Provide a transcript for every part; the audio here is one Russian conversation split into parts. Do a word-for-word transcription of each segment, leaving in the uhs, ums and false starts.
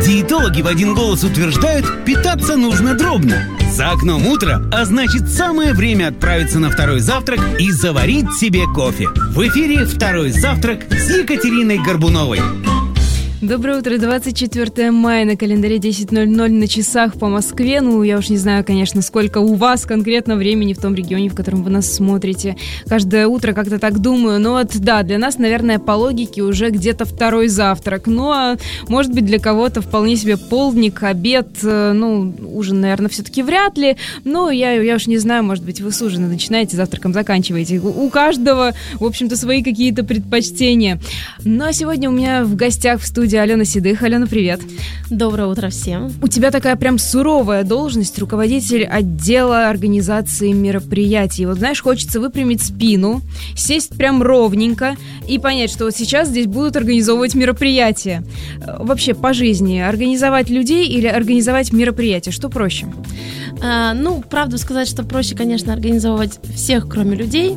Диетологи в один голос утверждают, питаться нужно дробно. За окном утро, а значит самое время отправиться на второй завтрак и заварить себе кофе. В эфире «Второй завтрак» с Екатериной Горбуновой. Доброе утро, двадцать четвёртое мая, на календаре десять ноль ноль на часах по Москве. Ну, я уж не знаю, конечно, сколько у вас конкретно времени в том регионе, в котором вы нас смотрите. Каждое утро как-то так думаю. Но вот, да, для нас, наверное, по логике уже где-то второй завтрак. Ну, а может быть, для кого-то вполне себе полдник, обед, ну, ужин, наверное, все-таки вряд ли. Но я, я уж не знаю, может быть, вы с ужина начинаете, завтраком заканчиваете. У каждого, в общем-то, свои какие-то предпочтения. Ну, а сегодня у меня в гостях в студии Алена Седых. Алена, привет. Доброе утро всем. У тебя такая прям суровая должность, руководитель отдела организации мероприятий. Вот знаешь, хочется выпрямить спину, сесть прям ровненько и понять, что вот сейчас здесь будут организовывать мероприятия. Вообще по жизни организовать людей или организовать мероприятие, что проще? А, ну, правду сказать, что проще, конечно, организовывать всех, кроме людей,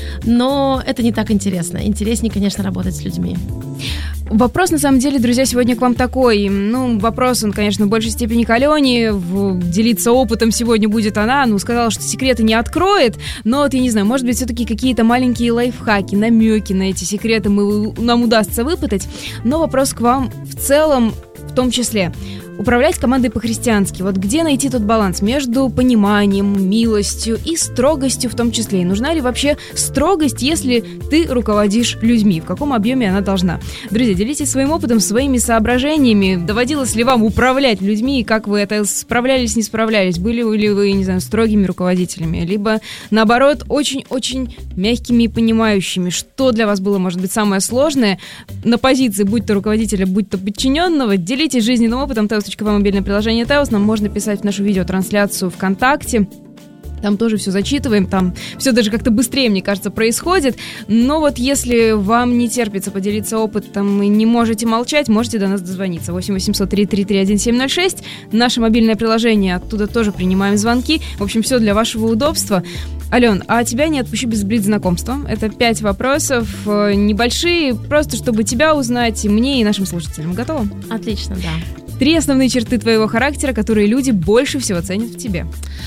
но это не так интересно. Интереснее, конечно, работать с людьми. Вопрос, на самом деле, друзья, сегодня к вам такой. Ну, вопрос, он, конечно, в большей степени к Алене. В... Делиться опытом сегодня будет она. Ну, сказала, что секреты не откроет. Но вот, я не знаю, может быть, все-таки какие-то маленькие лайфхаки, намеки на эти секреты мы, нам удастся выпытать. Но вопрос к вам в целом, в том числе. Управлять командой по-христиански. Вот где найти тот баланс между пониманием, милостью и строгостью в том числе? И нужна ли вообще строгость, если ты руководишь людьми? В каком объеме она должна? Друзья, делитесь своим опытом, своими соображениями. Доводилось ли вам управлять людьми? И как вы это справлялись, не справлялись? Были ли вы, не знаю, строгими руководителями? Либо, наоборот, очень-очень мягкими и понимающими? Что для вас было, может быть, самое сложное на позиции, будь то руководителя, будь то подчиненного? Делитесь жизненным опытом. Мобильное приложение Теос, нам можно писать в нашу видеотрансляцию ВКонтакте. Там тоже все зачитываем, там все даже как-то быстрее, мне кажется, происходит. Но вот если вам не терпится поделиться опытом и не можете молчать, можете до нас дозвониться. восемь восемьсот три три три один семь ноль шесть. Наше мобильное приложение, оттуда тоже принимаем звонки. В общем, все для вашего удобства. Ален, а тебя не отпущу без блиц-знакомства. Это пять вопросов, небольшие, просто чтобы тебя узнать, и мне, и нашим слушателям. Готова? Отлично, да. Три основные черты твоего характера, которые люди больше всего ценят в тебе.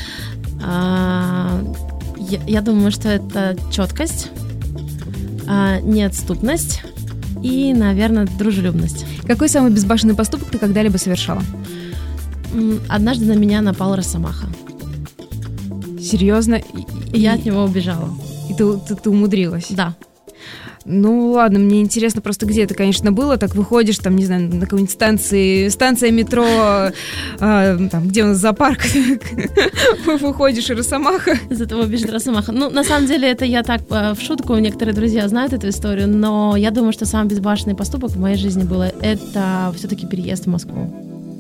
А, я, я думаю, что это четкость, а, неотступность и, наверное, дружелюбность. Какой самый безбашенный поступок ты когда-либо совершала? Однажды на меня напал росомаха. Серьезно? И я от него убежала. И ты, ты, ты умудрилась? Да. Ну ладно, мне интересно просто, где это, конечно, было. Так выходишь, там, не знаю, на какой-нибудь станции, станция метро, а, там, где у нас зоопарк, выходишь, и росомаха. Из этого бежит росомаха. Ну, на самом деле, это я так в шутку, некоторые друзья знают эту историю, но я думаю, что самый безбашенный поступок в моей жизни был, это все-таки переезд в Москву.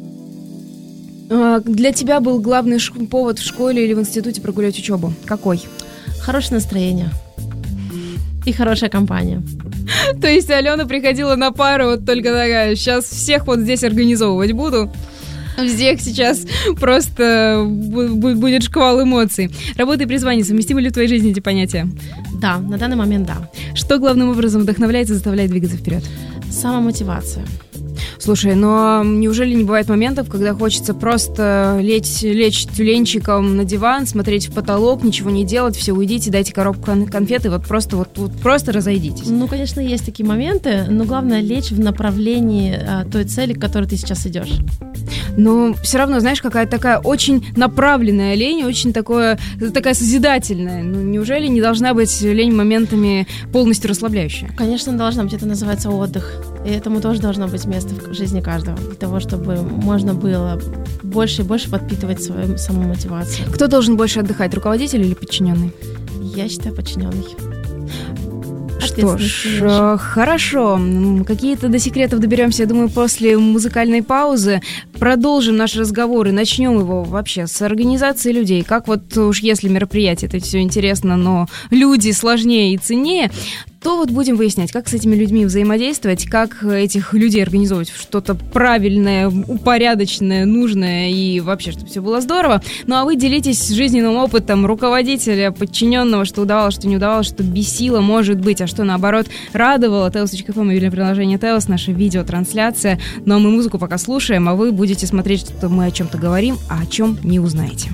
Для тебя был главный повод в школе или в институте прогулять учебу? Какой? Хорошее настроение. И хорошая компания. То есть Алена приходила на пару вот только такая, сейчас всех вот здесь организовывать буду. Всех сейчас просто будет шквал эмоций. Работа и призвание, совместимы ли в твоей жизни эти понятия? Да, на данный момент да. Что главным образом вдохновляет и заставляет двигаться вперед? Самомотивация. Слушай, но неужели не бывает моментов, когда хочется просто лечь, лечь тюленчиком на диван, смотреть в потолок, ничего не делать, все, уйдите, дайте коробку конфет и вот просто, вот, вот просто разойдитесь? Ну, конечно, есть такие моменты, но главное лечь в направлении а, той цели, к которой ты сейчас идешь. Но все равно, знаешь, какая-то такая очень направленная лень, очень такое, такая созидательная. Ну, неужели не должна быть лень моментами полностью расслабляющая? Конечно, должна быть. Это называется отдых. И этому тоже должно быть место в жизни каждого, для того, чтобы можно было больше и больше подпитывать свою самомотивацию. Кто должен больше отдыхать, руководитель или подчиненный? Я считаю, подчиненный. Что ж, хорошо. Какие-то до секретов доберемся, я думаю, после музыкальной паузы. Продолжим наш разговор и начнем его вообще с организации людей. Как вот уж если мероприятие, это все интересно, но люди сложнее и ценнее, то вот будем выяснять, как с этими людьми взаимодействовать, как этих людей организовывать в что-то правильное, упорядоченное, нужное и вообще, чтобы все было здорово. Ну а вы делитесь жизненным опытом руководителя, подчиненного, что удавалось, что не удавалось, что бесило, может быть, а что наоборот радовало. теос точка ком, мобильное приложение Теос, наша видеотрансляция. Но мы музыку пока слушаем, а вы будете смотреть, что мы о чем-то говорим, а о чем не узнаете.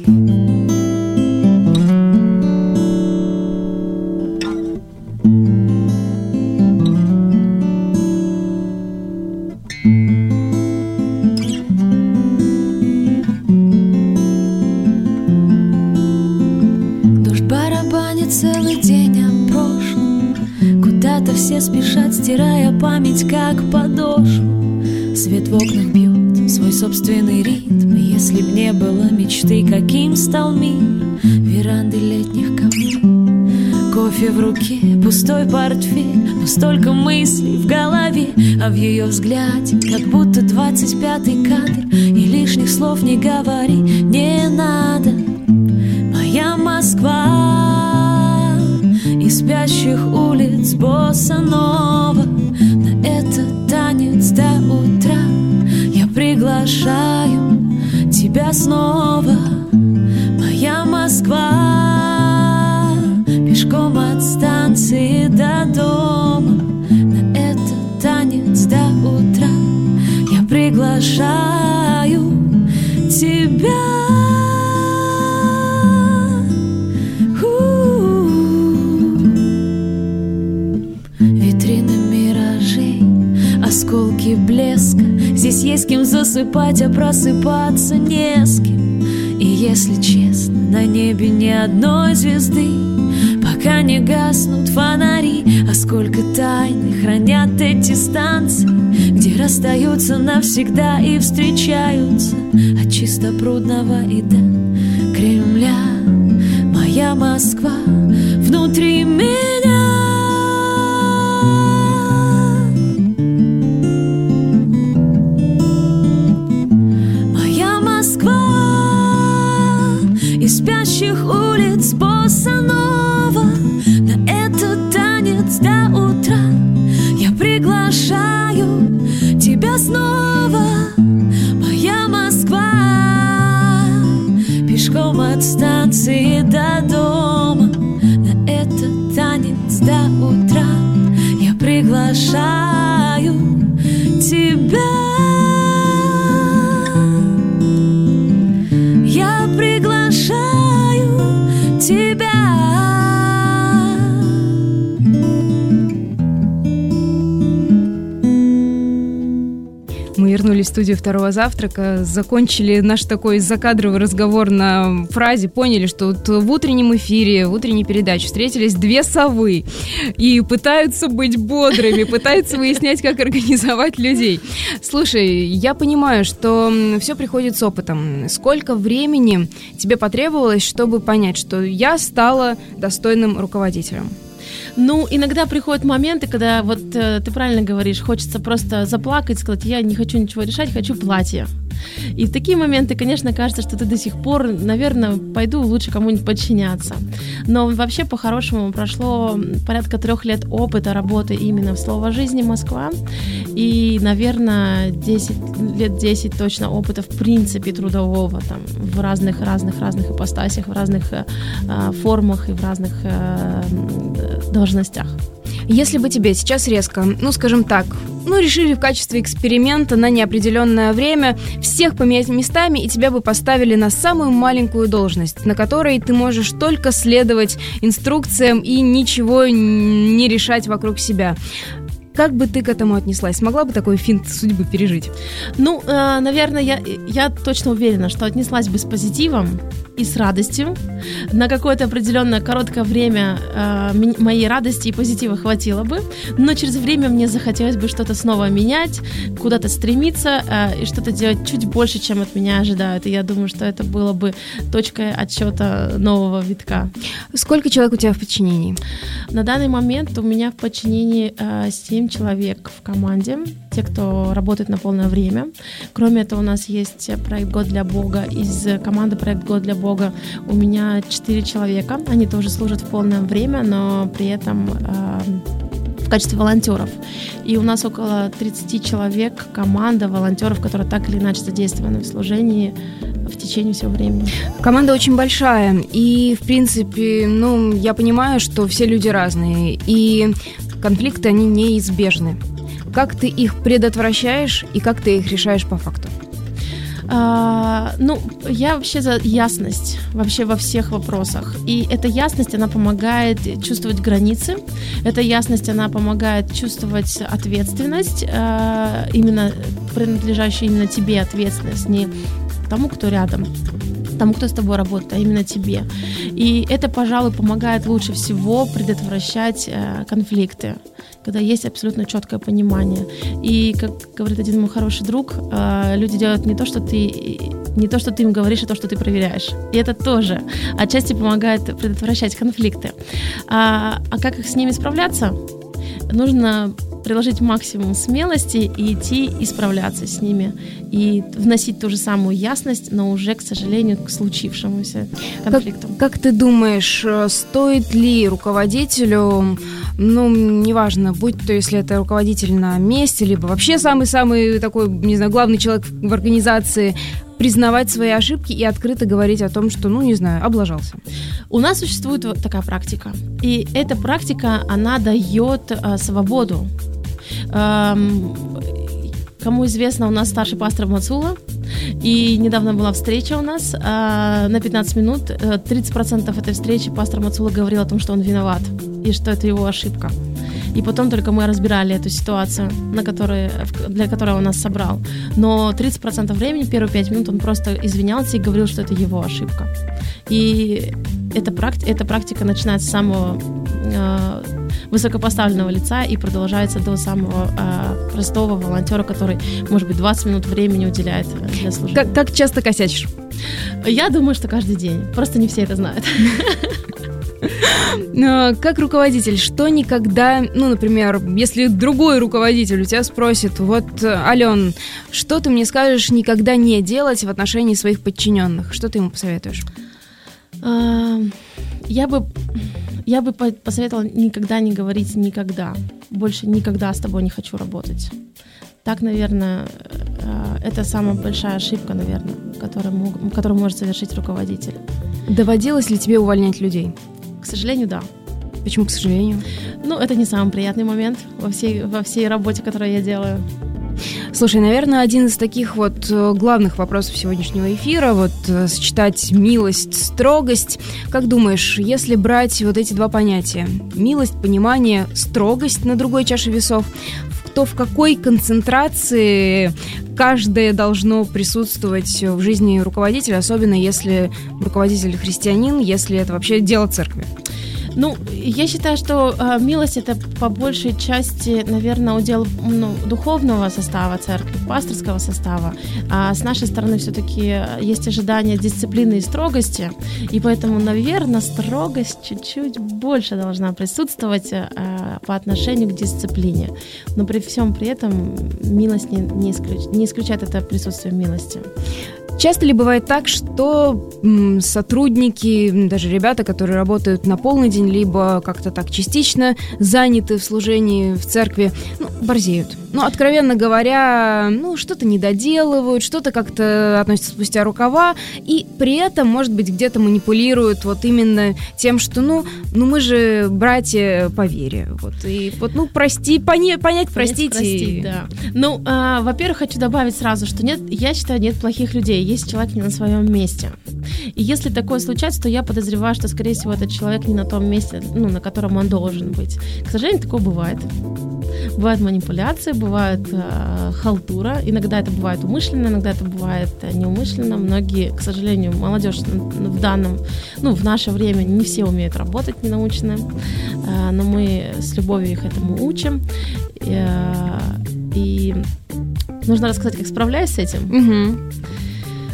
Целый день о прошлом, куда-то все спешат, стирая память, как подошву. Свет в окнах бьет свой собственный ритм. Если б не было мечты, каким стал мир? Веранды летних камней, кофе в руке, пустой портфель, но столько мыслей в голове, а в ее взгляде как будто двадцать пятый кадр. И лишних слов не говори, не надо. Моя Москва из спящих улиц босса-нова, на этот танец до утра я приглашаю тебя снова. Моя Москва пешком от станции до дома, на этот танец до утра я приглашаю тебя. Осколки блеска, здесь есть кем засыпать, а просыпаться не с кем. И если честно, на небе ни одной звезды, пока не гаснут фонари. А сколько тайны хранят эти станции, где расстаются навсегда и встречаются. От Чистопрудного и до Кремля моя Москва внутри меня. Из спящих улиц босса-нова, на этот танец до утра я приглашаю тебя снова. Моя Москва пешком от станции до дома, на этот танец до утра я приглашаю тебя. Я приглашаю тебя. Мы вернулись в студию второго завтрака, закончили наш такой закадровый разговор на фразе, поняли, что вот в утреннем эфире, в утренней передаче встретились две совы и пытаются быть бодрыми, пытаются выяснять, как организовать людей. Слушай, я понимаю, что все приходит с опытом. Сколько времени тебе потребовалось, чтобы понять, что я стала достойным руководителем? Ну, иногда приходят моменты, когда, вот э, ты правильно говоришь, хочется просто заплакать, сказать, я не хочу ничего решать, хочу платье. И в такие моменты, конечно, кажется, что ты до сих пор, наверное, пойду лучше кому-нибудь подчиняться. Но вообще, по-хорошему, прошло порядка трех лет опыта работы именно в «Слово жизни Москва». И, наверное, десять, лет десять точно опыта, в принципе, трудового, там, в разных-разных-разных ипостасях, в разных э, формах и в разных э, должностях. Если бы тебе сейчас резко, ну, скажем так, ну, решили в качестве эксперимента на неопределенное время всех поменять местами, и тебя бы поставили на самую маленькую должность, на которой ты можешь только следовать инструкциям и ничего не решать вокруг себя. Как бы ты к этому отнеслась? Смогла бы такой финт судьбы пережить? Ну, э, наверное, я, я точно уверена, что отнеслась бы с позитивом и с радостью. На какое-то определенное короткое время э, моей радости и позитива хватило бы, но через время мне захотелось бы что-то снова менять, куда-то стремиться э, и что-то делать чуть больше, чем от меня ожидают. И я думаю, что это было бы точкой отсчета нового витка. Сколько человек у тебя в подчинении? На данный момент у меня в подчинении э, семь семь человек в команде, те, кто работает на полное время. Кроме этого, у нас есть проект «Год для Бога». Из команды «Проект Год для Бога» у меня четыре человека. Они тоже служат в полное время, но при этом э, в качестве волонтеров. И у нас около тридцать человек, команда волонтеров, которые так или иначе задействованы в служении в течение всего времени. Команда очень большая, и, в принципе, ну, я понимаю, что все люди разные, и конфликты, они неизбежны. Как ты их предотвращаешь и как ты их решаешь по факту? А, ну, я вообще за ясность вообще во всех вопросах. И эта ясность, она помогает чувствовать границы. Эта ясность, она помогает чувствовать ответственность, а, именно принадлежащую именно тебе ответственность, не тому, кто рядом, тому, кто с тобой работает, а именно тебе. И это, пожалуй, помогает лучше всего предотвращать э, конфликты, когда есть абсолютно четкое понимание. И, как говорит один мой хороший друг, э, люди делают не то, что ты, не то, что ты им говоришь, а то, что ты проверяешь. И это тоже отчасти помогает предотвращать конфликты. А, а как их с ними справляться? Нужно приложить максимум смелости и идти и справляться с ними. И вносить ту же самую ясность, но уже, к сожалению, к случившемуся конфликту. Как, как ты думаешь, стоит ли руководителю, ну, неважно, будь то, если это руководитель на месте, либо вообще самый-самый такой, не знаю, главный человек в организации, признавать свои ошибки и открыто говорить о том, что, ну, не знаю, облажался? У нас существует вот такая практика. И эта практика, она дает а, свободу. Эм, кому известно, у нас старший пастор Мацула, и недавно была встреча у нас э, на пятнадцать минут. тридцать процентов этой встречи пастор Мацула говорил о том, что он виноват, и что это его ошибка. И потом только мы разбирали эту ситуацию, на которой, для которой он нас собрал. Но тридцать процентов времени, первые пять минут, он просто извинялся и говорил, что это его ошибка. И эта, практи- эта практика начинается с самого э, высокопоставленного лица и продолжается до самого э, простого волонтера, который, может быть, двадцать минут времени уделяет для службы. Как, как часто косячишь? Я думаю, что каждый день. Просто не все это знают. Как руководитель, что никогда, ну, например, если другой руководитель у тебя спросит, вот, Ален, что ты мне скажешь никогда не делать в отношении своих подчиненных? Что ты ему посоветуешь? Я бы, я бы посоветовала никогда не говорить никогда. Больше никогда с тобой не хочу работать. Так, наверное, это самая большая ошибка, наверное, которую, которую может совершить руководитель. Доводилось ли тебе увольнять людей? К сожалению, да. Почему, к сожалению? Ну, это не самый приятный момент во всей, во всей работе, которую я делаю. Слушай, наверное, один из таких вот главных вопросов сегодняшнего эфира, вот сочетать милость, строгость. Как думаешь, если брать вот эти два понятия, милость, понимание, строгость на другой чаше весов, то в какой концентрации каждое должно присутствовать в жизни руководителя, особенно если руководитель христианин, если это вообще дело церкви? Ну, я считаю, что э, милость — это по большей части, наверное, удел ну, духовного состава церкви, пасторского состава. А с нашей стороны все-таки есть ожидание дисциплины и строгости, и поэтому, наверное, строгость чуть-чуть больше должна присутствовать э, по отношению к дисциплине. Но при всем при этом милость не, не, исключ... не исключает это присутствие милости. Часто ли бывает так, что м, сотрудники, даже ребята, которые работают на полный день, либо как-то так частично заняты в служении в церкви, ну, борзеют? Ну, откровенно говоря, ну, что-то не доделывают, что-то как-то относятся спустя рукава, и при этом, может быть, где-то манипулируют вот именно тем, что, ну, ну мы же братья по вере. Вот, и вот, ну, прости, пони, понять, простить. Простить, да. Ну, а, во-первых, хочу добавить сразу, что нет, я считаю, нет плохих людей, есть человек не на своем месте. И если такое случается, то я подозреваю, что, скорее всего, этот человек не на том месте, ну, на котором он должен быть. К сожалению, такое бывает. Бывают манипуляции, бывает э, халтура. Иногда это бывает умышленно, иногда это бывает неумышленно. Многие, к сожалению, молодежь в данном, ну, в наше время не все умеют работать ненаучно, э, но мы с любовью их этому учим. Э, и нужно рассказать, как справляюсь с этим. Угу.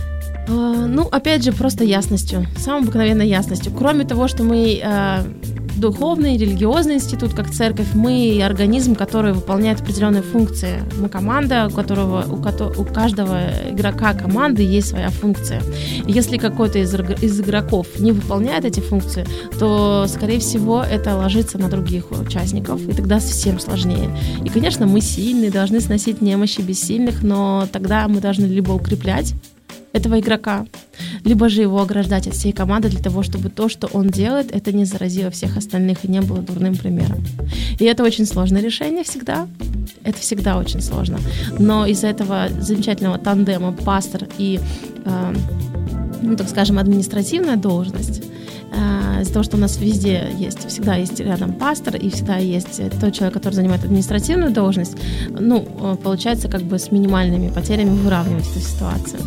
Э, ну, опять же, просто ясностью, самой обыкновенной ясностью. Кроме того, что мы... Э, духовный, религиозный институт, как церковь, мы организм, который выполняет определенные функции. Мы команда, у которого у, ко- у каждого игрока команды есть своя функция. И если какой-то из, из игроков не выполняет эти функции, то, скорее всего, это ложится на других участников, и тогда совсем сложнее. И, конечно, мы сильные, должны сносить немощи бессильных, но тогда мы должны либо укреплять этого игрока, либо же его ограждать от всей команды для того, чтобы то, что он делает, это не заразило всех остальных и не было дурным примером. И это очень сложное решение всегда. Это всегда очень сложно. Но из-за этого замечательного тандема пастор и, э, ну, так скажем, административная должность, э, из-за того, что у нас везде есть, всегда есть рядом пастор и всегда есть тот человек, который занимает административную должность, ну, получается как бы с минимальными потерями выравнивать эту ситуацию.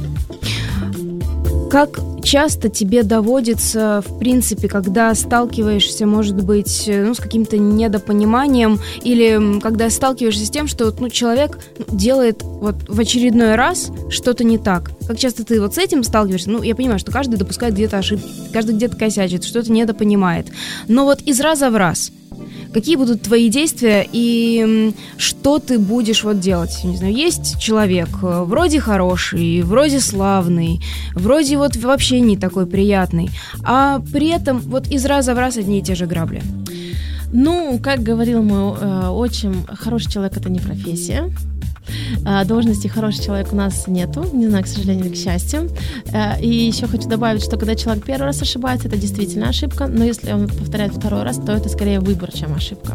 Как часто тебе доводится, в принципе, когда сталкиваешься, может быть, ну, с каким-то недопониманием, или когда сталкиваешься с тем, что ну, человек делает вот в очередной раз что-то не так? Как часто ты вот с этим сталкиваешься? Ну, я понимаю, что каждый допускает где-то ошибки, каждый где-то косячит, что-то недопонимает. Но вот из раза в раз какие будут твои действия и что ты будешь вот делать? Не знаю, есть человек вроде хороший, вроде славный, вроде вот вообще не такой приятный, а при этом вот из раза в раз одни и те же грабли. Ну, как говорил мой э, отчим, хороший человек – это не профессия. Должности хороший человек у нас нету, не знаю, к сожалению или к счастью. И еще хочу добавить, что когда человек первый раз ошибается, это действительно ошибка, но если он повторяет второй раз, то это скорее выбор, чем ошибка.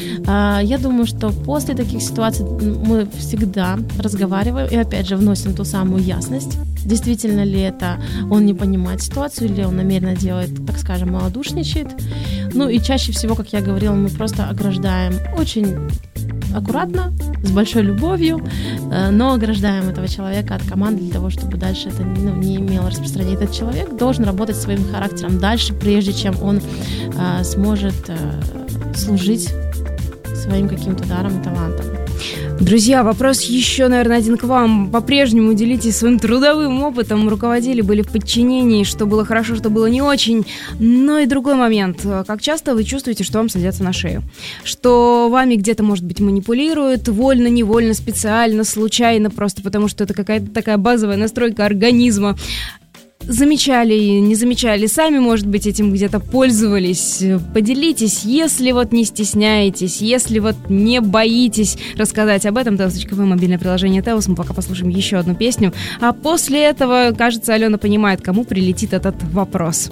Я думаю, что после таких ситуаций мы всегда разговариваем и опять же вносим ту самую ясность. Действительно ли это он не понимает ситуацию, или он намеренно делает, так скажем, малодушничает. Ну и чаще всего, как я говорила, мы просто ограждаем очень аккуратно, с большой любовью, но ограждаем этого человека от команды для того, чтобы дальше это ну, не имело распространения. Этот человек должен работать своим характером дальше, прежде чем он а, сможет а, служить своим каким-то даром и талантом. Друзья, вопрос еще, наверное, один к вам. По-прежнему делитесь своим трудовым опытом. Руководили, были в подчинении, что было хорошо, что было не очень. Но и другой момент. Как часто вы чувствуете, что вам садятся на шею? Что вами где-то, может быть, манипулируют, вольно, невольно, специально, случайно, просто потому что это какая-то такая базовая настройка организма. Замечали, не замечали, сами, может быть, этим где-то пользовались. Поделитесь, если вот не стесняетесь, если вот не боитесь рассказать об этом. Теос.КВ, мобильное приложение Теос. Мы пока послушаем еще одну песню. А после этого, кажется, Алена понимает, кому прилетит этот вопрос.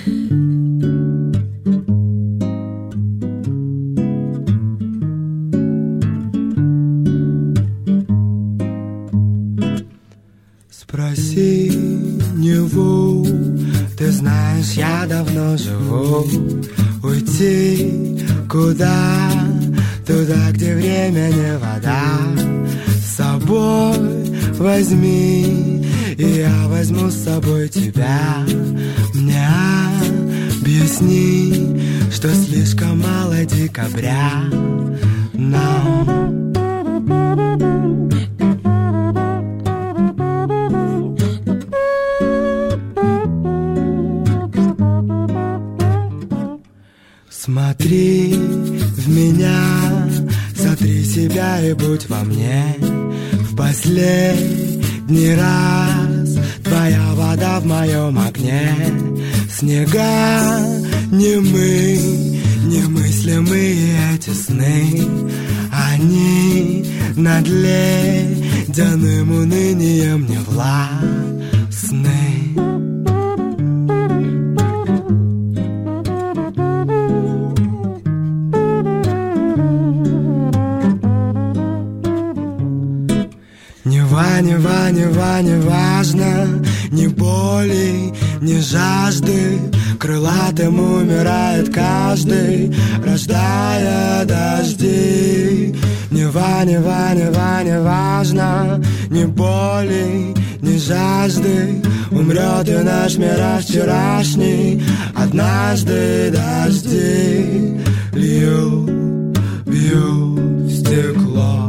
Спроси него, ты знаешь, я давно живу. Уйти куда? Туда, где время не вода. С собой возьми, и я возьму с собой тебя. Мне объясни, что слишком мало декабря нам. Смотри в меня, сотри себя и будь во мне. В последний раз твоя вода в моем огне. Снега немы, немыслимые эти сны. Они над ледяным унынием не властны. Нева, нева, не важно, ни боли, ни жажды. Крылатым умирает каждый, рождая дожди. Нева, нева, нева, не важно, ни боли, ни жажды. Умрет и наш мир вчерашний. Однажды дожди льют, бьют в стекло.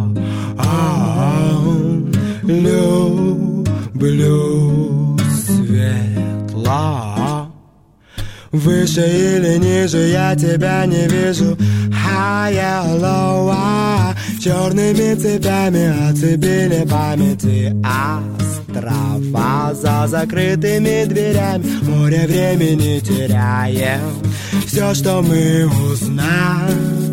Люблю светло. Выше или ниже я тебя не вижу. Higher, lower. Черными цепями оцепили памяти острова. За закрытыми дверями море времени теряем. Все, что мы узнаем,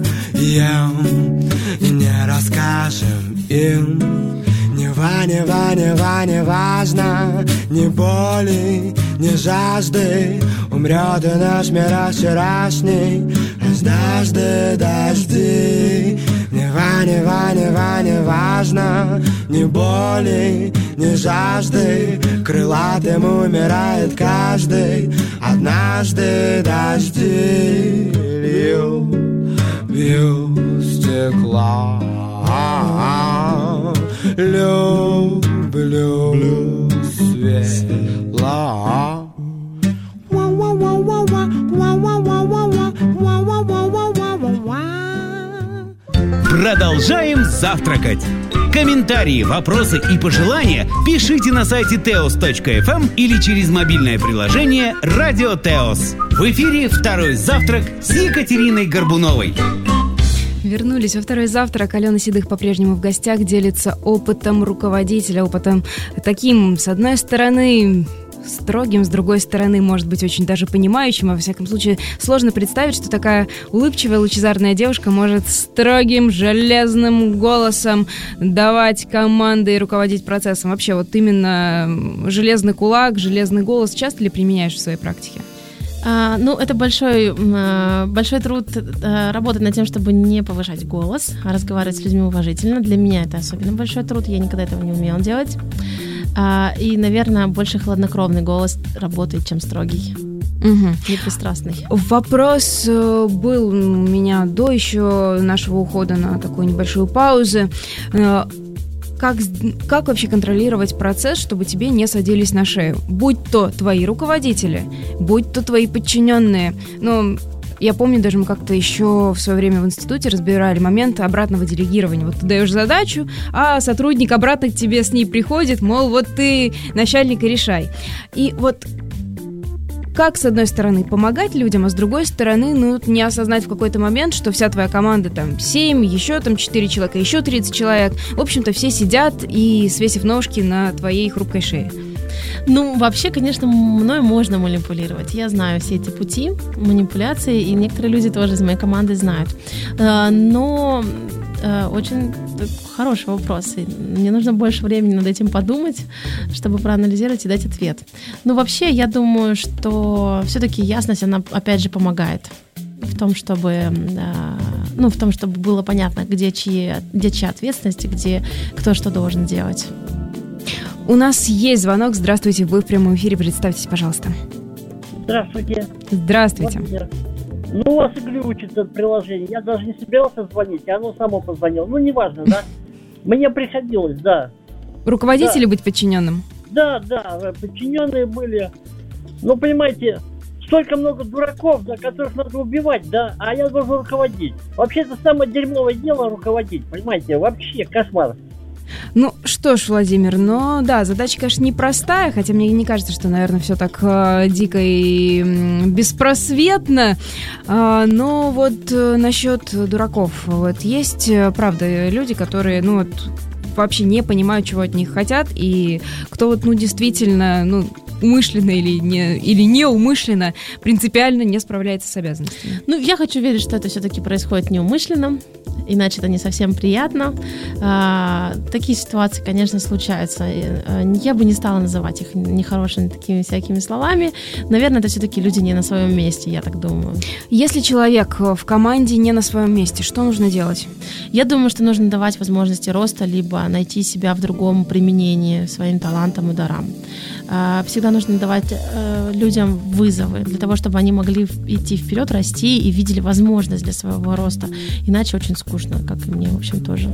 не расскажем им. Не Ваня, Ваня, Ваня, важно. Ни боли, ни жажды. Умрет и наш мир вчерашний. Ждажды, дожди. Не Ваня, Ваня, Ваня, важно. Ни боли, ни жажды. Крылатым умирает каждый. Однажды дожди лью, бью стекла. Люблю светла. Продолжаем завтракать. Комментарии, вопросы и пожелания пишите на сайте теос точка эф эм или через мобильное приложение «Радио Теос». В эфире «Второй завтрак» с Екатериной Горбуновой. Вернулись во второй завтрак. Алена Седых по-прежнему в гостях, делится опытом руководителя, опытом таким, с одной стороны, строгим, с другой стороны, может быть, очень даже понимающим, а во всяком случае сложно представить, что такая улыбчивая, лучезарная девушка может строгим, железным голосом давать команды и руководить процессом. Вообще, вот именно железный кулак, железный голос часто ли применяешь в своей практике? А, ну, это большой, большой труд а, работать над тем, чтобы не повышать голос, а разговаривать с людьми уважительно. Для меня это особенно большой труд, я никогда этого не умела делать. А, и, наверное, больше хладнокровный голос работает, чем строгий. Угу. Непристрастный. Вопрос был у меня до еще нашего ухода на такую небольшую паузу. Как, как вообще контролировать процесс, чтобы тебе не садились на шею? Будь то твои руководители, будь то твои подчиненные. Ну, я помню, даже мы как-то еще в свое время в институте разбирали момент обратного делегирования. Вот ты даешь задачу, а сотрудник обратно к тебе с ней приходит, мол, вот ты начальник и решай. И вот как, с одной стороны, помогать людям, а с другой стороны, ну, не осознать в какой-то момент, что вся твоя команда там семь, еще там четыре человека, еще тридцать человек. В общем-то, все сидят и свесив ножки на твоей хрупкой шее. Ну, вообще, конечно, мной можно манипулировать. Я знаю все эти пути манипуляции, и некоторые люди тоже из моей команды знают. Но очень хороший вопрос. Мне нужно больше времени над этим подумать, чтобы проанализировать и дать ответ. Но вообще, я думаю, что все-таки ясность, она, опять же, помогает в том, чтобы, ну, в том, чтобы было понятно, где чьи, где чья ответственность, где кто что должен делать. У нас есть звонок. Здравствуйте, вы в прямом эфире. Представьтесь, пожалуйста. Здравствуйте. Здравствуйте. Ну, у вас глючит это приложение. Я даже не собирался звонить, и оно само позвонило. Ну, неважно, да? Мне приходилось, да. Руководителю да. быть подчиненным? Да, да, подчиненные были. Ну, понимаете, столько много дураков, да, которых надо убивать, да, а я должен руководить. Вообще, это самое дерьмовое дело руководить, понимаете? Вообще, кошмар. Ну что ж, Владимир, ну да, задача, конечно, непростая, хотя мне не кажется, что, наверное, все так э, дико и э, беспросветно, э, но вот э, насчет дураков, вот есть, э, правда, люди, которые, ну вот, вообще не понимают, чего от них хотят, и кто вот, ну, действительно, ну, умышленно или не, или неумышленно принципиально не справляется с обязанностями. Ну, я хочу верить, что это все-таки происходит неумышленно, иначе это не совсем приятно. А, такие ситуации, конечно, случаются. Я бы не стала называть их нехорошими такими всякими словами. Наверное, это все-таки люди не на своем месте, я так думаю. Если человек в команде не на своем месте, что нужно делать? Я думаю, что нужно давать возможности роста, либо найти себя в другом применении своим талантам и дарам. Всегда нужно давать э, людям вызовы для того, чтобы они могли идти вперед, расти и видели возможность для своего роста. Иначе очень скучно, как и мне, в общем, тоже.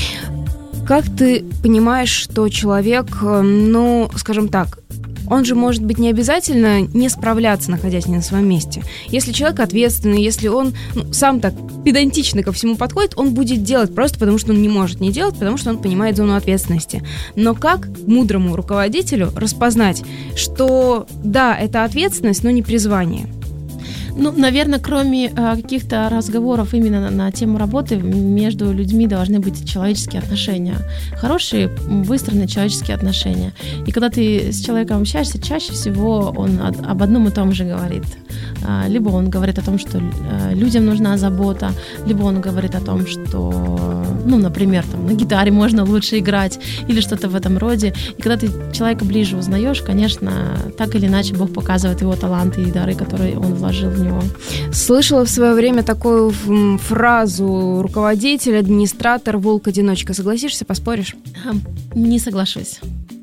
Как ты понимаешь, что человек, ну, скажем так, он же может быть не обязательно не справляться, находясь не на своем месте. Если человек ответственный, если он ну, сам так педантично ко всему подходит, он будет делать просто потому, что он не может не делать, потому что он понимает зону ответственности. Но как мудрому руководителю распознать, что да, это ответственность, но не призвание? Ну, наверное, кроме э, каких-то разговоров именно на, на тему работы, между людьми должны быть человеческие отношения. Хорошие, выстроенные человеческие отношения. И когда ты с человеком общаешься, чаще всего он от, об одном и том же говорит. А, либо он говорит о том, что э, людям нужна забота, либо он говорит о том, что, ну, например, там, на гитаре можно лучше играть, или что-то в этом роде. И когда ты человека ближе узнаешь, конечно, так или иначе Бог показывает его таланты и дары, которые он вложил в него. Слышала в свое время такую фразу: руководитель, администратор, волк-одиночка. Согласишься, поспоришь? Не соглашусь.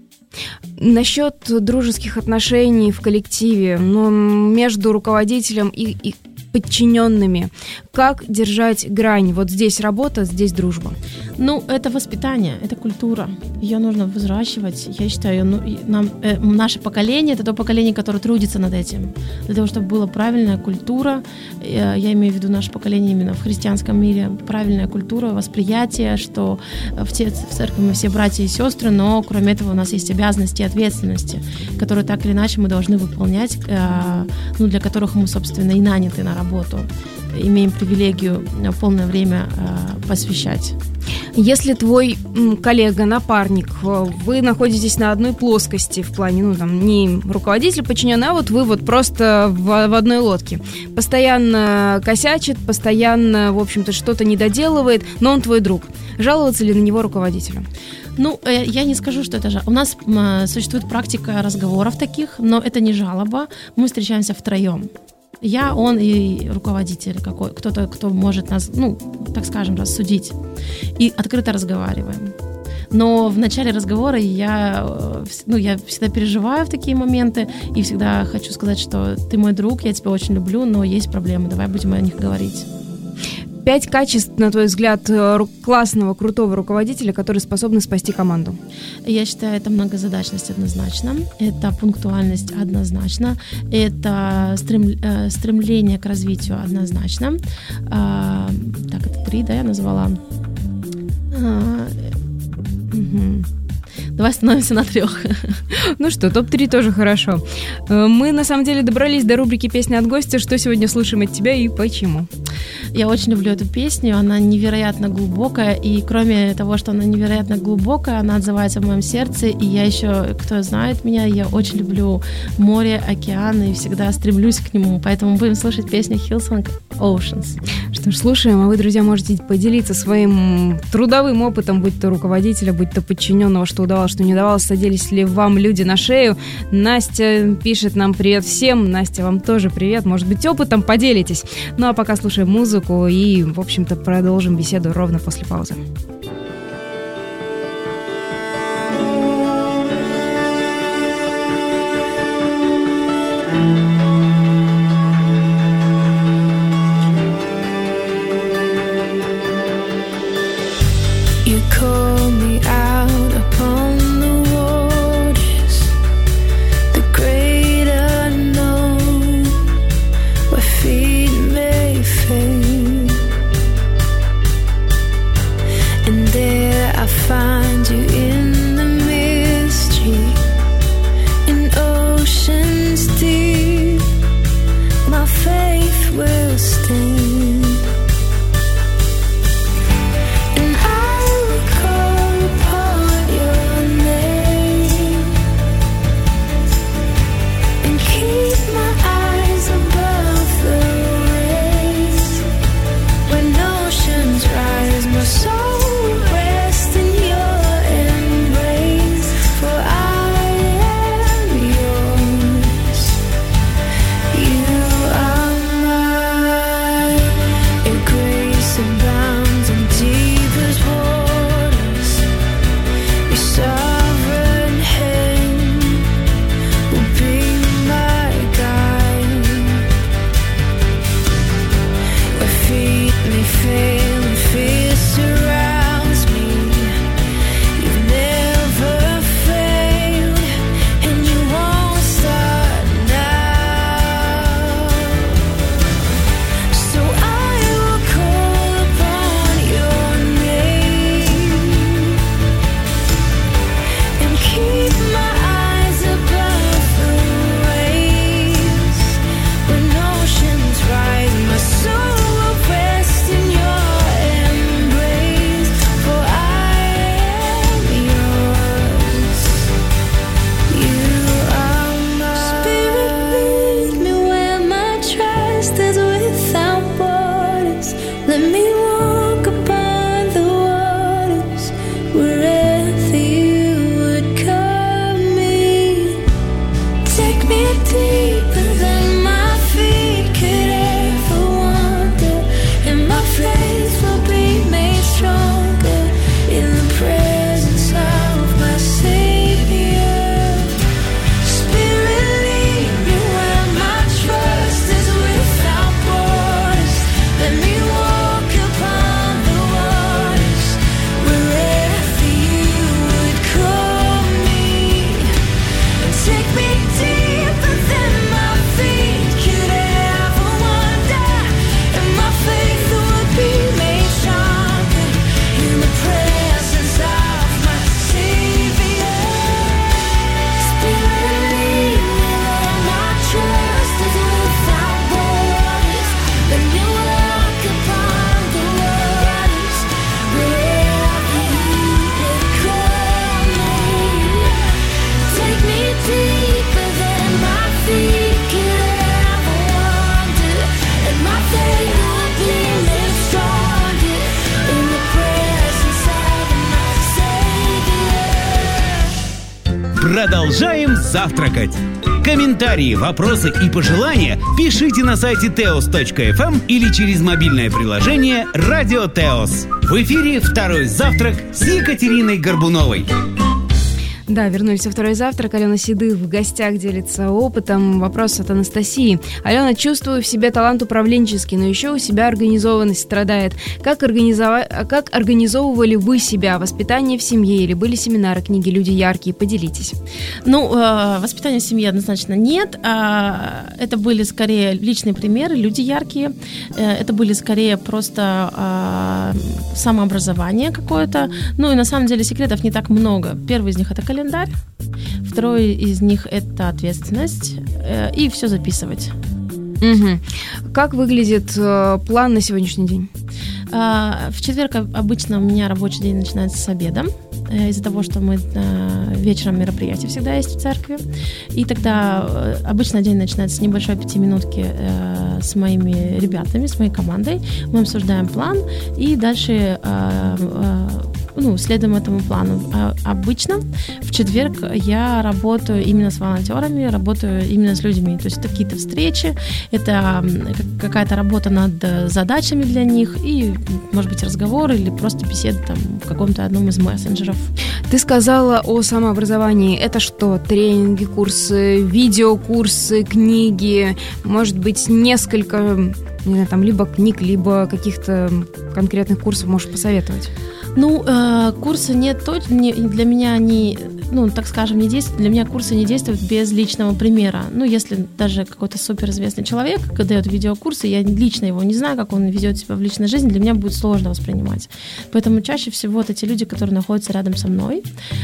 Насчет дружеских отношений в коллективе, ну, между руководителем и, и подчиненными. Как держать грань? Вот здесь работа, здесь дружба. Ну, это воспитание, это культура. Ее нужно взращивать. Я считаю, ну, нам, э, наше поколение — это то поколение, которое трудится над этим. Для того, чтобы была правильная культура, э, я имею в виду наше поколение именно в христианском мире, правильная культура, восприятие, что в, те, в церкви мы все братья и сестры, но кроме этого у нас есть обязанности и ответственности, которые так или иначе мы должны выполнять, э, ну, для которых мы, собственно, и наняты на работу. Имеем привилегию полное время э, посвящать. Если твой м, коллега, напарник, вы находитесь на одной плоскости в плане, ну, там, не руководитель, подчиненный, а вот вы вот просто в, в одной лодке, постоянно косячит, постоянно, в общем-то, что-то не доделывает, но он твой друг. Жаловаться ли на него руководителю? Ну, я не скажу, что это жалоба. У нас существует практика разговоров таких, но это не жалоба. Мы встречаемся втроем. Я, он и руководитель какой, кто-то, кто может нас, ну, так скажем, рассудить. И открыто разговариваем. Но в начале разговора я, ну, я всегда переживаю в такие моменты и всегда хочу сказать, что ты мой друг, я тебя очень люблю, но есть проблемы, давай будем о них говорить. Пять качеств, на твой взгляд, классного, крутого руководителя, который способны спасти команду. Я считаю, это многозадачность однозначно, это пунктуальность однозначно, это стрем, э, стремление к развитию однозначно. А, так, это три, да, я назвала? А, угу. Давай остановимся на трех. Ну что, топ три тоже хорошо. Мы, на самом деле, добрались до рубрики «Песня от гостя». Что сегодня слушаем от тебя и почему? Я очень люблю эту песню, она невероятно глубокая, и кроме того, что она невероятно глубокая, она отзывается в моем сердце, и я еще, кто знает меня, я очень люблю море, океаны, и всегда стремлюсь к нему, поэтому будем слушать песню Hillsong Oceans. Что ж, слушаем, а вы, друзья, можете поделиться своим трудовым опытом, будь то руководителя, будь то подчиненного, что удавалось, что не удавалось, садились ли вам люди на шею. Настя пишет нам привет всем, Настя, вам тоже привет, может быть, опытом поделитесь. Ну а пока слушаем музыку и, в общем-то, продолжим беседу ровно после паузы. You call me out upon the waters, the great unknown, where feet may fail, and продолжаем завтракать. Комментарии, вопросы и пожелания пишите на сайте теос точка эф эм или через мобильное приложение «Радио Теос». В эфире «Второй завтрак» с Екатериной Горбуновой. Да, вернулись во второй завтрак. Алена Седых в гостях делится опытом. Вопрос от Анастасии. Алена, чувствую в себе талант управленческий, но еще у себя организованность страдает. Как, организова... как организовывали вы себя? Воспитание в семье или были семинары, книги «Люди яркие»? Поделитесь. Ну, э, воспитания в семье однозначно нет. А, это были скорее личные примеры, люди яркие. Э, это были скорее просто э, самообразование какое-то. Ну и на самом деле секретов не так много. Первый из них — это календарь. календарь. Второй из них — это ответственность. Э, и все записывать. Угу. Как выглядит э, план на сегодняшний день? Э, в четверг обычно у меня рабочий день начинается с обеда. Э, из-за того, что мы э, вечером мероприятие всегда есть в церкви. И тогда э, обычно день начинается с небольшой пятиминутки э, с моими ребятами, с моей командой. Мы обсуждаем план и дальше... Э, э, ну, следуем этому плану. А обычно в четверг я работаю именно с волонтерами, работаю именно с людьми. То есть это какие-то встречи, это какая-то работа над задачами для них и, может быть, разговор или просто беседа там в каком-то одном из мессенджеров. Ты сказала о самообразовании. Это что? Тренинги, курсы, видеокурсы, книги, может быть, несколько, не знаю, там, либо книг, либо каких-то конкретных курсов можешь посоветовать? Ну, э, курсы нет, не, для меня они, ну, так скажем, не действуют. Для меня курсы не действуют без личного примера. Ну, если даже какой-то суперизвестный человек дает видеокурсы, я лично его не знаю, как он ведет себя в личной жизни, для меня будет сложно воспринимать. Поэтому чаще всего вот эти люди, которые находятся рядом со мной.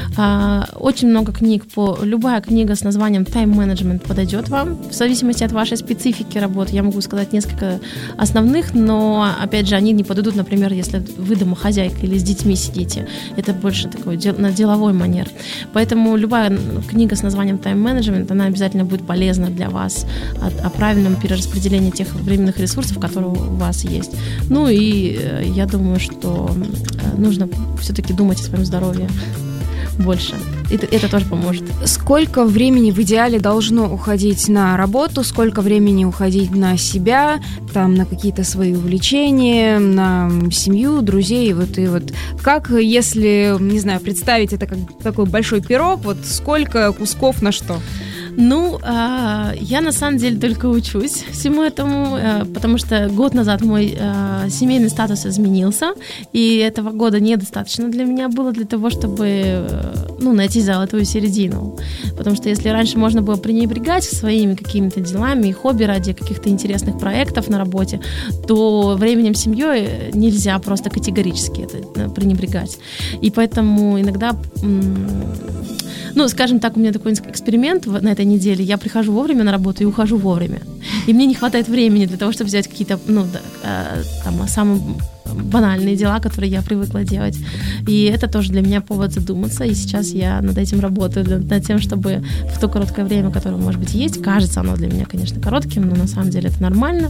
А, очень много книг, по, любая книга с названием «Тайм-менеджмент» подойдет вам, в зависимости от вашей специфики работы. Я могу сказать несколько основных, но, опять же, они не подойдут, например, если вы домохозяйка или с детьми сидите. Это больше такой дел, на деловой манер. Поэтому любая книга с названием «Тайм-менеджмент», она обязательно будет полезна для вас о, о правильном перераспределении тех временных ресурсов, которые у вас есть. Ну и я думаю, что нужно все-таки думать о своем здоровье больше. Это, это тоже поможет. Сколько времени в идеале должно уходить на работу, сколько времени уходить на себя, там, на какие-то свои увлечения, на семью, друзей, вот и вот как, если, не знаю, представить это как такой большой пирог, вот сколько кусков на что? Ну, э, я на самом деле только учусь всему этому, э, потому что год назад мой э, семейный статус изменился, и этого года недостаточно для меня было для того, чтобы э, ну, найти золотую середину. Потому что если раньше можно было пренебрегать своими какими-то делами и хобби ради каких-то интересных проектов на работе, то временем с семьей нельзя просто категорически это пренебрегать. И поэтому иногда... М- Ну, скажем так, у меня такой эксперимент на этой неделе. Я прихожу вовремя на работу и ухожу вовремя. И мне не хватает времени для того, чтобы взять какие-то, ну, там, самые банальные дела, которые я привыкла делать. И это тоже для меня повод задуматься. И сейчас я над этим работаю, над тем, чтобы в то короткое время, которое, может быть, есть, кажется оно для меня, конечно, коротким, но на самом деле это нормально,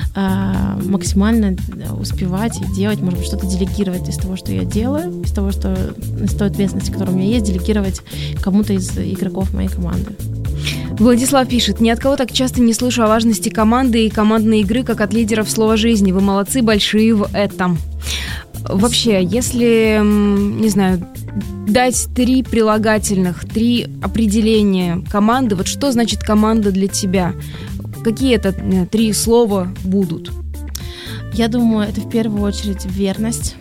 максимально успевать и делать, может быть, что-то делегировать из того, что я делаю, из того, что, из той ответственности, которая у меня есть, делегировать кому-то из игроков моей команды. Владислав пишет: ни от кого так часто не слышу о важности команды и командной игры, как от лидеров слова жизни. Вы молодцы большие в этом. Вообще, если, не знаю, дать три прилагательных, три определения команды, вот что значит команда для тебя? Какие это три слова будут? Я думаю, это в первую очередь верность.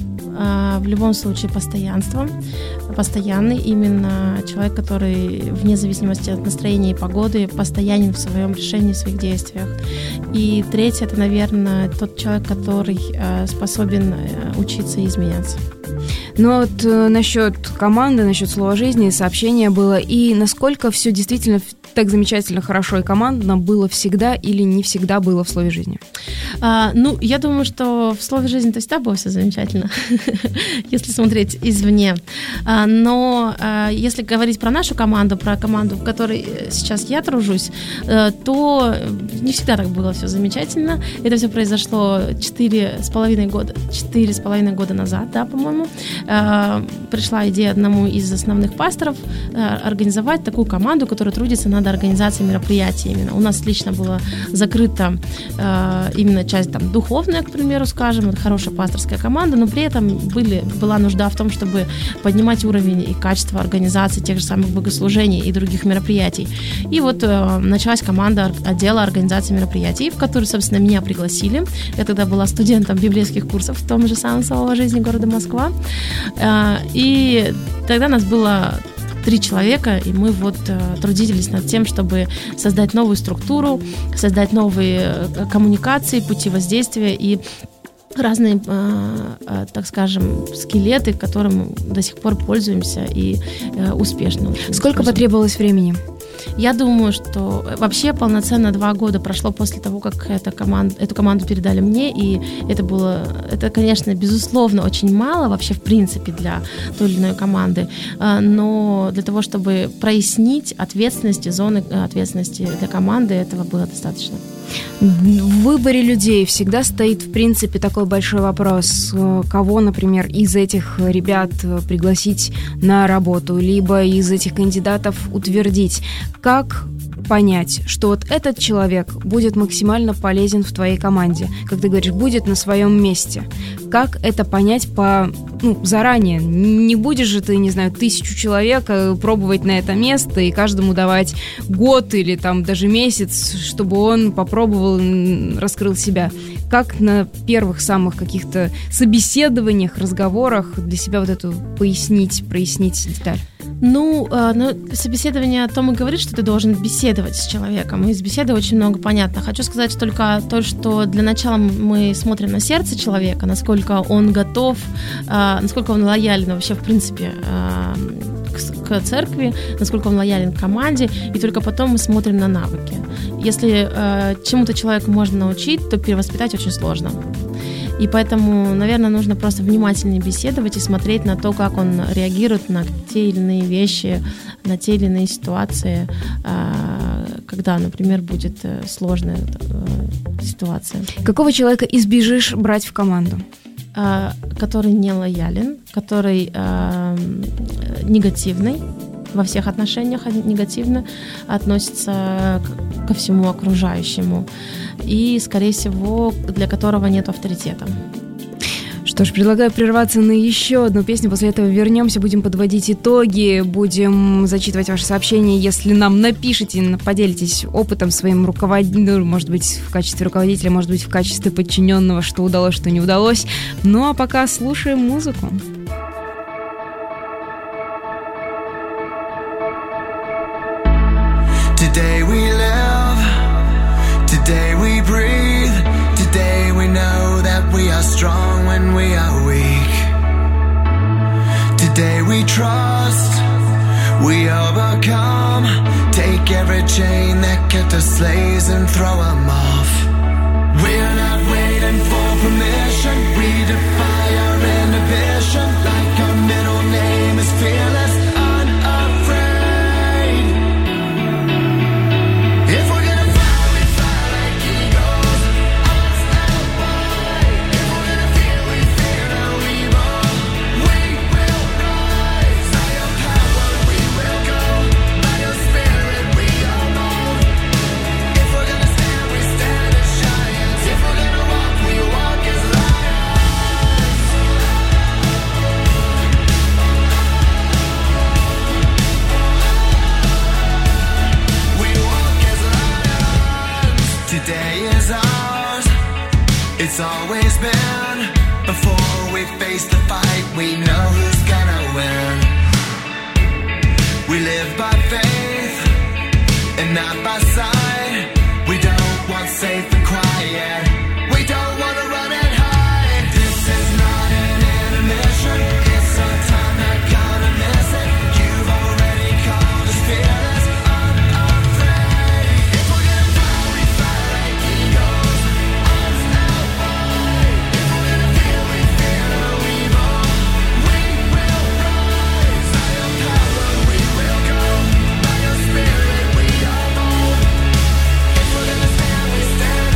В любом случае постоянство, постоянный именно человек, который вне зависимости от настроения и погоды постоянен в своем решении, в своих действиях. И третье, это, наверное, тот человек, который способен учиться и изменяться. Ну вот э, насчет команды, насчет слова жизни, сообщения было, и насколько все действительно так замечательно, хорошо и командно было всегда или не всегда было в слове жизни? А, ну, я думаю, что в слове жизни-то всегда было все замечательно, если смотреть извне. А, но а, если говорить про нашу команду, про команду, в которой сейчас я тружусь, то не всегда так было все замечательно. Это все произошло четыре с половиной года, четыре с половиной года назад, да, по-моему. пришла идея одному из основных пасторов организовать такую команду, которая трудится над организацией мероприятий именно. У нас лично была закрыта именно часть там, духовная, к примеру, скажем, это хорошая пасторская команда, но при этом были, была нужда в том, чтобы поднимать уровень и качество организации тех же самых богослужений и других мероприятий. И вот э, началась команда отдела организации мероприятий, в которую, собственно, меня пригласили. Я тогда была студентом библейских курсов в том же самом «Слово жизни» города Москва. Э, и тогда нас было три человека, и мы вот э, трудились над тем, чтобы создать новую структуру, создать новые э, коммуникации, пути воздействия и разные, э, э, так скажем, скелеты, которым до сих пор пользуемся и э, успешно. Сколько потребовалось времени? Я думаю, что вообще полноценно два года прошло после того, как эта команда, эту команду передали мне, и это было, это, конечно, безусловно, очень мало вообще в принципе для той или иной команды, но для того, чтобы прояснить ответственности, зоны ответственности для команды, этого было достаточно. В выборе людей всегда стоит, в принципе, такой большой вопрос, кого, например, из этих ребят пригласить на работу, либо из этих кандидатов утвердить. Как понять, что вот этот человек будет максимально полезен в твоей команде, как ты говоришь, будет на своем месте? Как это понять по, ну, заранее? Не будешь же ты, не знаю, тысячу человек пробовать на это место и каждому давать год или там даже месяц, чтобы он попробовал, раскрыл себя. Как на первых самых каких-то собеседованиях, разговорах для себя вот эту пояснить, прояснить деталь? Ну, ну, собеседование о том и говорит, что ты должен беседовать с человеком. И из беседы очень много понятно. Хочу сказать только то, что для начала мы смотрим на сердце человека, насколько он готов, насколько он лоялен вообще, в принципе, к церкви, насколько он лоялен к команде, и только потом мы смотрим на навыки. Если чему-то человеку можно научить, то перевоспитать очень сложно. И поэтому, наверное, нужно просто внимательнее беседовать и смотреть на то, как он реагирует на те или иные вещи, на те или иные ситуации, когда, например, будет сложная ситуация. Какого человека избежишь брать в команду? Который не лоялен, который негативный, во всех отношениях негативно относится ко всему окружающему и, скорее всего, для которого нет авторитета. Что ж, предлагаю прерваться на еще одну песню. После этого вернемся, будем подводить итоги, будем зачитывать ваши сообщения. Если нам напишите, поделитесь опытом своим руководителем, может быть, в качестве руководителя, может быть, в качестве подчиненного, что удалось, что не удалось. Ну, а пока слушаем музыку. Today we live, today we breathe, today we know that we are strong when we are weak. Today we trust, we overcome, take every chain that kept us slaves and throw them off. We're not waiting for permission, we defy our inhibition, like our middle name is fearless. It's always been, before we face the fight, we know who's gonna win. We live by faith and not by sight. We don't want safe and quiet. We don't want to run and hide. This is not an intermission. It's our time, not gonna miss it. You've already called us fearless, unafraid. If we're gonna fight, we fight like eagles. Stand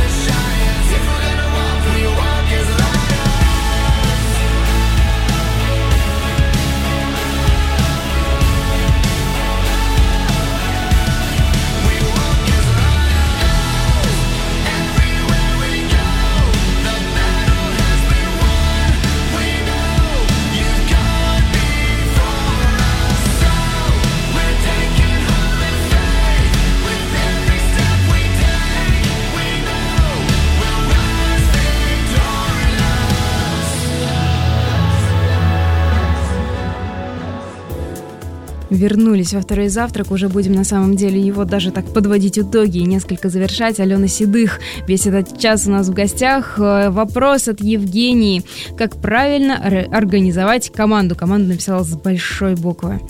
вернулись во второй завтрак. Уже будем на самом деле его даже так подводить итоги и несколько завершать. Алена Седых весь этот час у нас в гостях. Вопрос от Евгении. Как правильно организовать команду? Команда написала с большой буквы.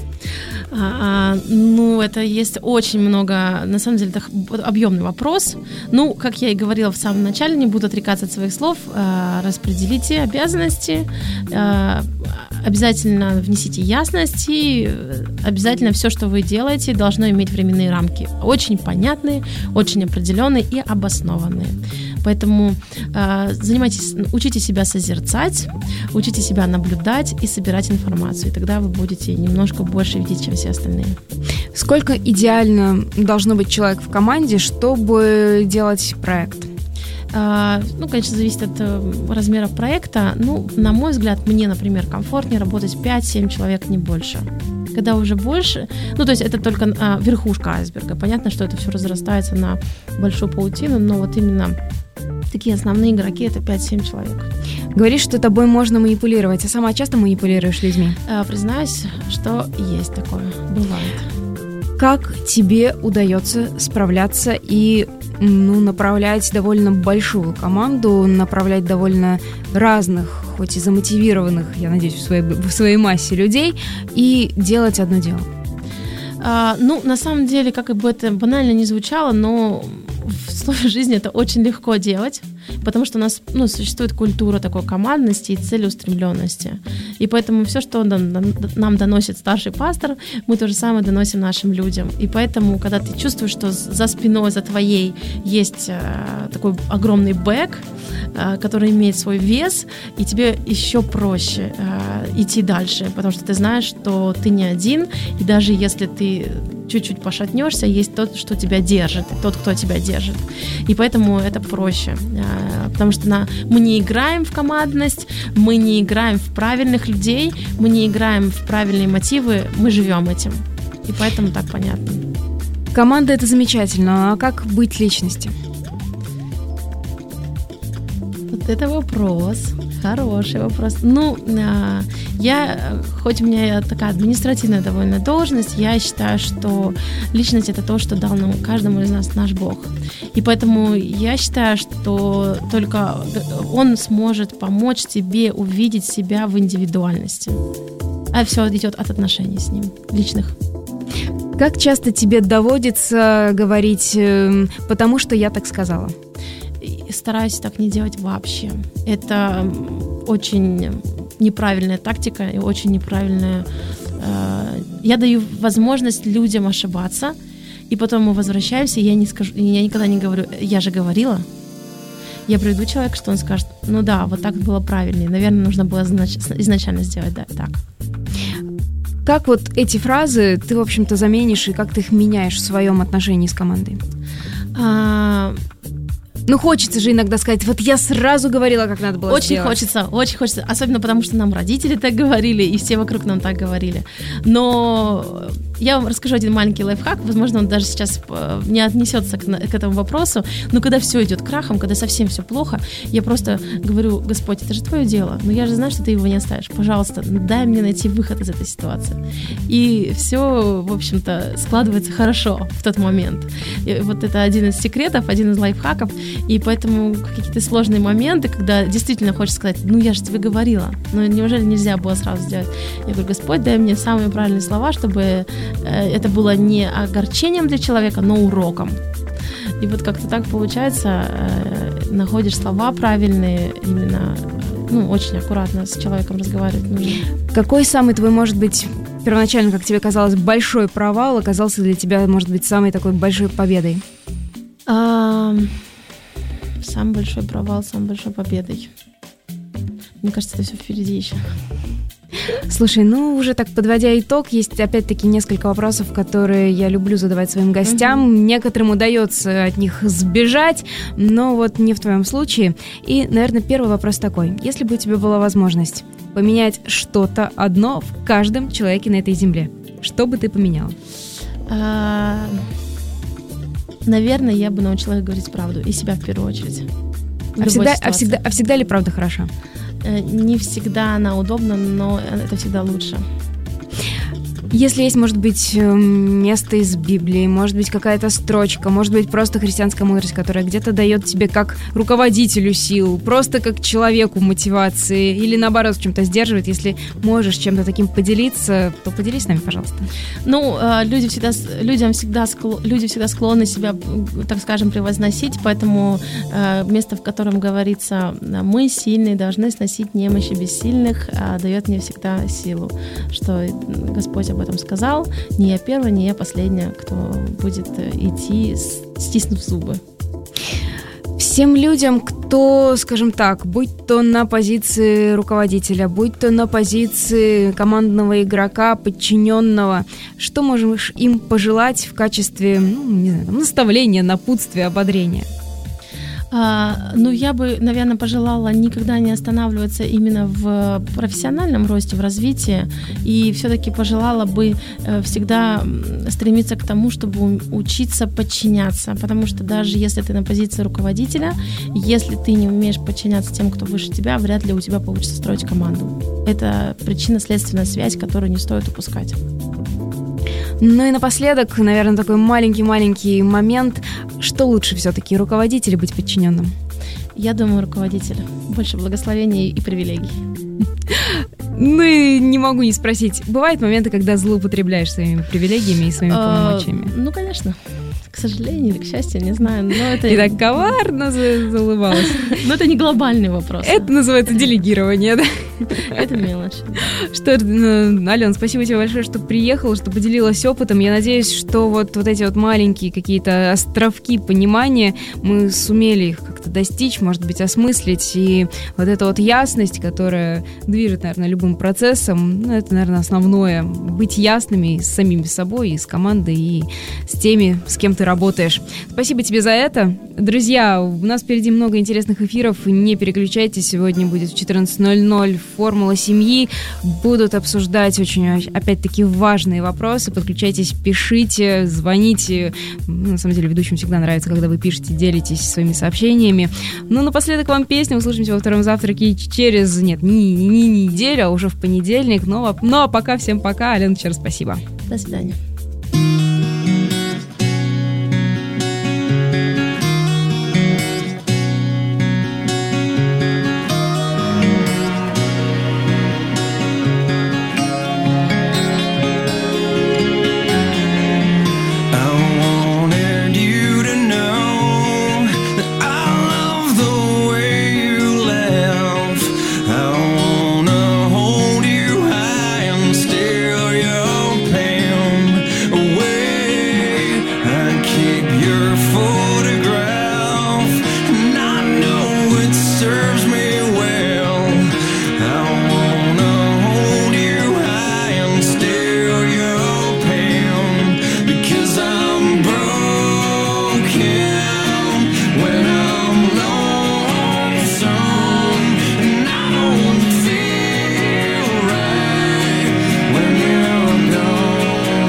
А, ну, это есть очень много, на самом деле, это объемный вопрос. Ну, как я и говорила в самом начале, не буду отрекаться от своих слов, а, распределите обязанности, а, обязательно внесите ясность и обязательно все, что вы делаете, должно иметь временные рамки. Очень понятные, очень определенные и обоснованные. Поэтому э, занимайтесь, учите себя созерцать, учите себя наблюдать и собирать информацию. И тогда вы будете немножко больше видеть, чем все остальные. Сколько идеально должно быть человек в команде, чтобы делать проект? Uh, ну, конечно, зависит от uh, размера проекта. Ну, на мой взгляд, мне, например, комфортнее работать пять-семь человек, не больше. Когда уже больше, ну, то есть это только uh, верхушка айсберга. Понятно, что это все разрастается на большую паутину, но вот именно такие основные игроки — это пять-семь человек. Говоришь, что тобой можно манипулировать, а сама часто манипулируешь людьми? Uh, признаюсь, что есть такое, бывает. Как тебе удается справляться и ну, направлять довольно большую команду, направлять довольно разных, хоть и замотивированных, я надеюсь, в своей, в своей массе людей, и делать одно дело? А, ну, на самом деле, как бы это банально не звучало, но в слове жизни это очень легко делать, потому что у нас ну, существует культура такой командности и целеустремленности. И поэтому все, что нам доносит старший пастор, мы то же самое доносим нашим людям. И поэтому, когда ты чувствуешь, что за спиной, за твоей есть такой огромный бэк, который имеет свой вес, и тебе еще проще идти дальше, потому что ты знаешь, что ты не один, и даже если ты чуть-чуть пошатнешься, есть тот, что тебя держит, тот, кто тебя держит. И поэтому это проще, потому что на, мы не играем в командность, мы не играем в правильных людей, мы не играем в правильные мотивы, мы живем этим. И поэтому так понятно. Команда — это замечательно, а как быть личностью? Вот это вопрос. Хороший вопрос. Ну, я, хоть у меня такая административная довольно должность, я считаю, что личность — это то, что дал нам, каждому из нас наш Бог. И поэтому я считаю, что только Он сможет помочь тебе увидеть себя в индивидуальности. А все идет от отношений с Ним, личных. Как часто тебе доводится говорить «потому что я так сказала»? Стараюсь так не делать вообще. Это очень неправильная тактика и очень неправильная... Э, я даю возможность людям ошибаться, и потом мы возвращаемся, и я, не скажу, я никогда не говорю «я же говорила». Я приведу человека, что он скажет «ну да, вот так было правильнее, наверное, нужно было изначально сделать да, так». Как вот эти фразы ты, в общем-то, заменишь, и как ты их меняешь в своем отношении с командой? А... Ну, хочется же иногда сказать, вот я сразу говорила, как надо было Очень сделать. хочется, очень хочется, особенно потому, что нам родители так говорили, и все вокруг нам так говорили. Но я вам расскажу один маленький лайфхак, возможно, он даже сейчас не отнесется к, к этому вопросу, но когда все идет крахом, когда совсем все плохо, я просто говорю: Господь, это же твое дело, но я же знаю, что ты его не оставишь, пожалуйста, дай мне найти выход из этой ситуации. И все, в общем-то, складывается хорошо в тот момент. И вот это один из секретов, один из лайфхаков. И поэтому какие-то сложные моменты, когда действительно хочешь сказать: ну я же тебе говорила, но неужели нельзя было сразу сделать? Я говорю: Господь, дай мне самые правильные слова, чтобы это было не огорчением для человека, но уроком. И вот как-то так получается, находишь слова правильные, именно, ну, очень аккуратно с человеком разговаривать нужно. Какой самый твой, может быть, первоначально, как тебе казалось, большой провал оказался для тебя, может быть, самой такой большой победой? А... Самый большой провал, самой большой победой. Мне кажется, это все впереди еще. Слушай, ну уже так подводя итог, есть опять-таки несколько вопросов, которые я люблю задавать своим гостям. Mm-hmm. Некоторым удается от них сбежать, но вот не в твоем случае. И, наверное, первый вопрос такой. Если бы у тебя была возможность поменять что-то одно в каждом человеке на этой земле, что бы ты поменяла? А... Наверное, я бы научила их говорить правду, и себя в первую очередь. А всегда, а, всегда, а всегда ли правда хороша? Не всегда она удобна, но это всегда лучше. Если есть, может быть, место из Библии, может быть, какая-то строчка, может быть, просто христианская мудрость, которая где-то дает тебе как руководителю сил, просто как человеку мотивации, или наоборот, в чем-то сдерживает. Если можешь чем-то таким поделиться, то поделись с нами, пожалуйста. Ну, люди всегда, людям всегда, люди всегда склонны себя, так скажем, превозносить, поэтому место, в котором говорится «мы сильные, должны сносить немощи бессильных», дает мне всегда силу, что Господь об этом сказал. Не я первая, не я последняя, кто будет идти, стиснув зубы. Всем людям, кто, скажем так, будь то на позиции руководителя, будь то на позиции командного игрока, подчиненного, что можешь им пожелать в качестве, ну, не знаю, наставления, напутствия, ободрения? А, ну, я бы, наверное, пожелала никогда не останавливаться именно в профессиональном росте, в развитии, и все-таки пожелала бы всегда стремиться к тому, чтобы учиться подчиняться, потому что даже если ты на позиции руководителя, если ты не умеешь подчиняться тем, кто выше тебя, вряд ли у тебя получится строить команду. Это причинно-следственная связь, которую не стоит упускать. Ну и напоследок, наверное, такой маленький-маленький момент. Что лучше все-таки, руководитель или быть подчиненным? Я думаю, руководитель. Больше благословений и привилегий. Ну и не могу не спросить. Бывают моменты, когда злоупотребляешь своими привилегиями и своими полномочиями? Ну, конечно. К сожалению или к счастью, не знаю. Но это... И так коварно заулыбалась. Но это не глобальный вопрос. Это называется делегирование, да? Это мелочь. Что, Ален, спасибо тебе большое, что приехала, что поделилась опытом. Я надеюсь, что вот, вот эти вот маленькие какие-то островки понимания мы сумели их как-то достичь, может быть, осмыслить. И вот эта вот ясность, которая движет, наверное, любым процессом, ну, это, наверное, основное. Быть ясными и с самими собой, и с командой, и с теми, с кем ты работаешь. Спасибо тебе за это. Друзья, у нас впереди много интересных эфиров. Не переключайтесь. Сегодня будет в четырнадцать ноль ноль «Формула семьи». Будут обсуждать очень, опять-таки, важные вопросы. Подключайтесь, пишите, звоните. На самом деле, ведущим всегда нравится, когда вы пишете, делитесь своими сообщениями. Ну, напоследок вам песня. Услышимся во втором завтраке через, нет, не, не, не неделю, а уже в понедельник. Ну, ну а пока, всем пока. Алена, еще раз спасибо. До свидания.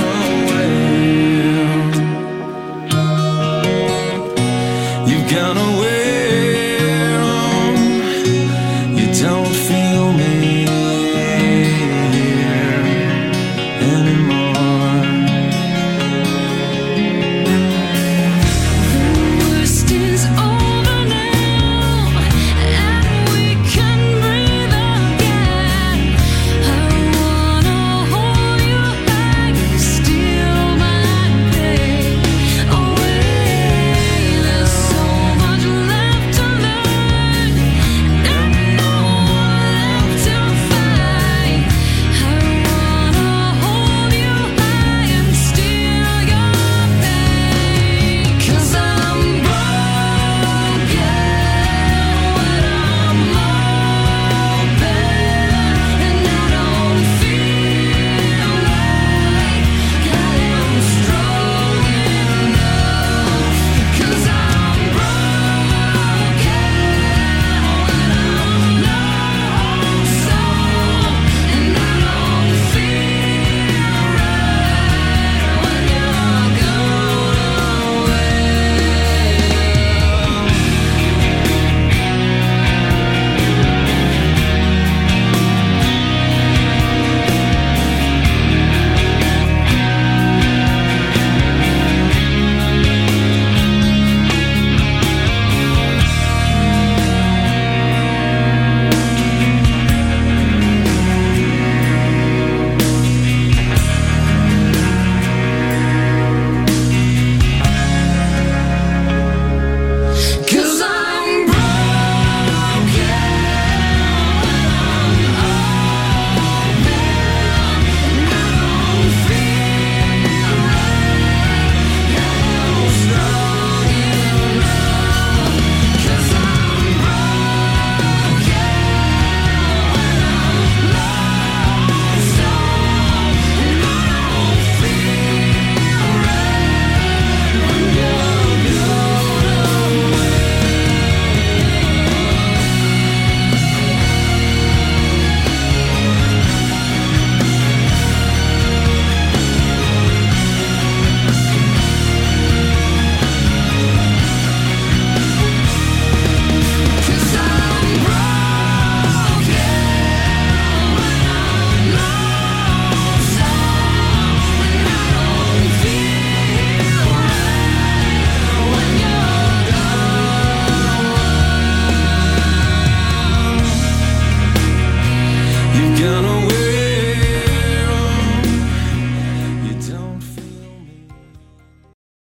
Gonna